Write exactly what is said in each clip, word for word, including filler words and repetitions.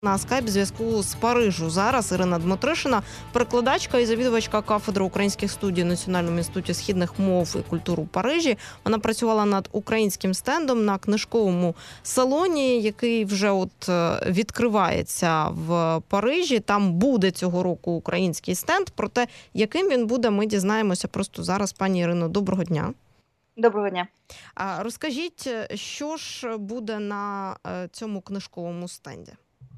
На скайп-зв'язку з Парижу зараз Ірина Дмитришина, перекладачка і завідувачка кафедри українських студій Національному інституті східних мов і культур у Парижі. Вона працювала над українським стендом на книжковому салоні, який вже от відкривається в Парижі. Там буде цього року український стенд. Про те, яким він буде, ми дізнаємося просто зараз. Пані Ірино, доброго дня. Доброго дня. А розкажіть, що ж буде на цьому книжковому стенді?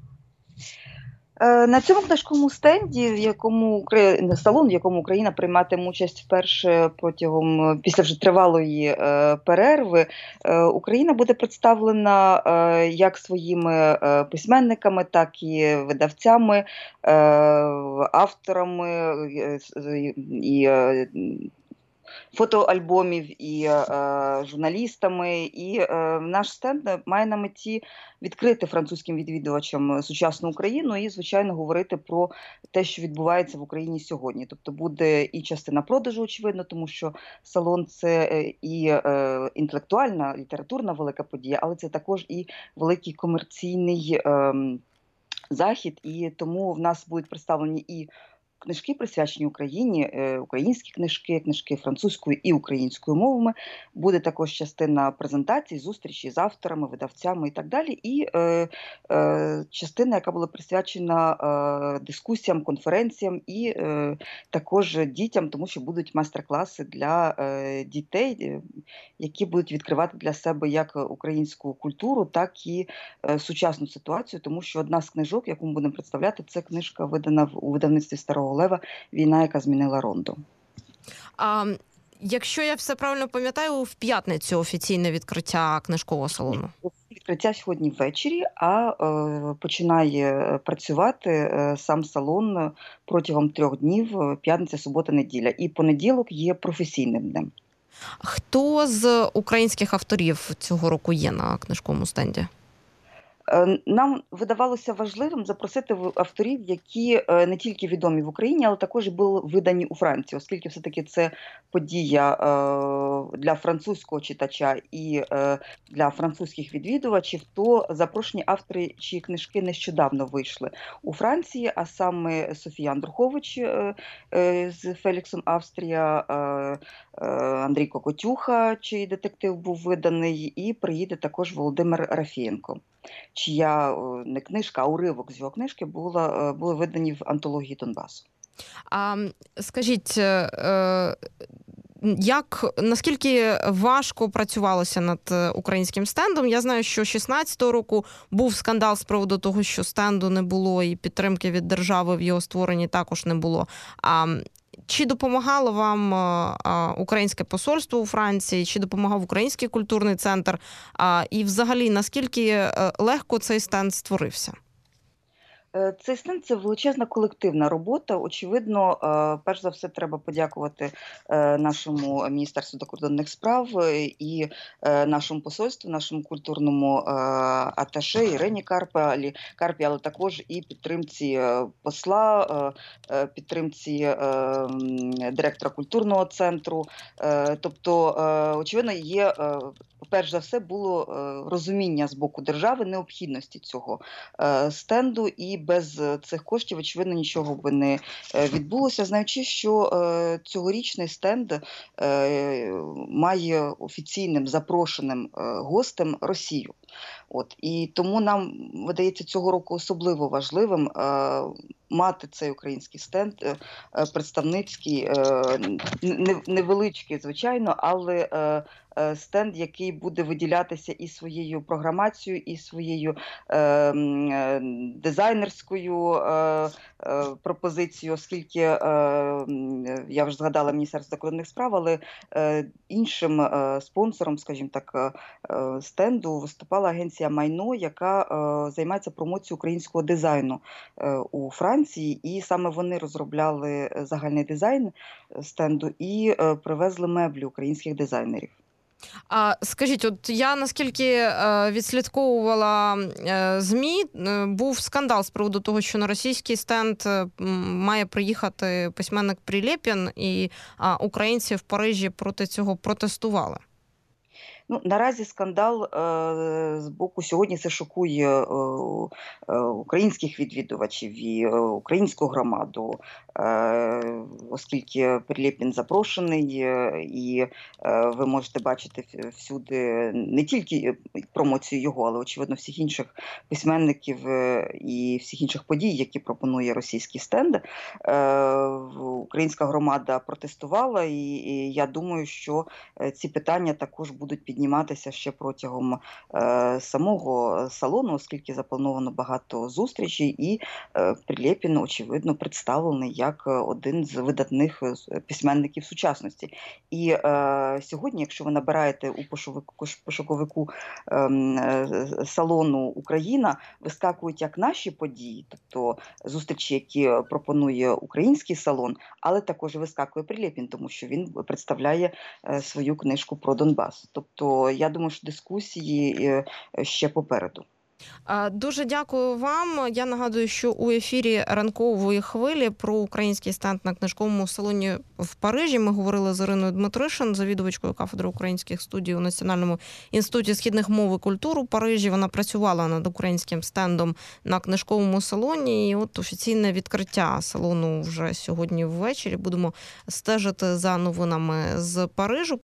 На цьому книжковому стенді, в якому салон, в якому Україна прийматиме участь вперше протягом після вже тривалої е, перерви, е, Україна буде представлена е, як своїми е, письменниками, так і видавцями, е, авторами е, і е, фотоальбомів і е, журналістами. І е, наш стенд має на меті відкрити французьким відвідувачам сучасну Україну і, звичайно, говорити про те, що відбувається в Україні сьогодні. Тобто буде і частина продажу, очевидно, тому що салон – це і е, інтелектуальна, літературна велика подія, але це також і великий комерційний е, захід. І тому в нас будуть представлені і книжки, присвячені Україні, українські книжки, книжки французькою і українською мовами. Буде також частина презентацій, зустрічі з авторами, видавцями і так далі. І е, е, частина, яка була присвячена е, дискусіям, конференціям і е, також дітям, тому що будуть майстер-класи для е, дітей, які будуть відкривати для себе як українську культуру, так і е, сучасну ситуацію, тому що одна з книжок, яку ми будемо представляти, це книжка, видана у видавництві Старого Лева «Війна, яка змінила Ронду». А, якщо я все правильно пам'ятаю, в п'ятницю офіційне відкриття книжкового салону? Відкриття сьогодні ввечері, а е, починає працювати е, сам салон протягом трьох днів, п'ятниця, субота, неділя. І понеділок є професійним днем. Хто з українських авторів цього року є на книжковому стенді? Нам видавалося важливим запросити авторів, які не тільки відомі в Україні, але також були видані у Франції, оскільки все-таки це подія для французького читача і для французьких відвідувачів, то запрошені автори, чиї книжки нещодавно вийшли у Франції, а саме Софія Андрухович з Феліксом Австрія, Андрій Кокотюха, чий детектив був виданий, і приїде також Володимир Рафієнко, чия не книжка, а уривок з його книжки була, були видані в антології Донбасу. А скажіть, як, наскільки важко працювалося над українським стендом? Я знаю, що шістнадцятого року був скандал з приводу того, що стенду не було і підтримки від держави в його створенні також не було. А чи допомагало вам українське посольство у Франції, чи допомагав Український культурний центр? І взагалі, наскільки легко цей стенд створився? Цей стенд – це величезна колективна робота. Очевидно, перш за все, треба подякувати нашому Міністерству закордонних справ і нашому посольству, нашому культурному аташе Ірині Карпі, Карпі, але також і підтримці посла, підтримці директора культурного центру. Тобто, очевидно, є, перш за все, було розуміння з боку держави необхідності цього стенду, і без цих коштів, очевидно, нічого би не відбулося, знаючи, що е, цьогорічний стенд е, має офіційним запрошеним е, гостем Росію. От, і тому нам видається цього року особливо важливим е, мати цей український стенд, е, представницький, е, невеличкий, звичайно, але е, стенд, який буде виділятися і своєю програмацією, і своєю е, дизайнерською е, е, пропозицією, оскільки, е, я вже згадала Міністерство закордонних справ, але е, іншим е, спонсором, скажімо так, е, стенду виступала агенція «Майно», яка е, займається промоцією українського дизайну е, у Франції, і саме вони розробляли загальний дизайн стенду і е, привезли меблі українських дизайнерів. А скажіть, от я наскільки відслідковувала ЗМІ, був скандал з приводу того, що на російський стенд має приїхати письменник Прилєпін, і українці в Парижі проти цього протестували. Ну, наразі скандал е, з боку сьогодні це шокує е, е, українських відвідувачів і е, українську громаду, е, оскільки Прилєпін запрошений, е, і е, ви можете бачити в- всюди не тільки промоцію його, але очевидно всіх інших письменників е, і всіх інших подій, які пропонує російський стенд. Е, в- Українська громада протестувала, і, і я думаю, що е, ці питання також будуть підніматися ще протягом е, самого салону, оскільки заплановано багато зустрічей, і е, Прилєпін, очевидно, представлений як е, один з видатних е, с- письменників сучасності. І е, сьогодні, якщо ви набираєте у пошовику, кош- пошуковику ем, е, салону Україна, вискакують як наші події, тобто зустрічі, які пропонує український салон, але також вискакує Прилєпін, тому що він представляє е, свою книжку про Донбас. Тобто, я думаю, що дискусії е, ще попереду. А, Дуже дякую вам. Я нагадую, що у ефірі ранкової хвилі про український стенд на книжковому салоні в Парижі ми говорили з Іриною Дмитришин, завідувачкою кафедри українських студій у Національному інституті східних мов і культур у Парижі. Вона працювала над українським стендом на книжковому салоні. І от офіційне відкриття салону вже сьогодні ввечері. Будемо стежити за новинами з Парижу.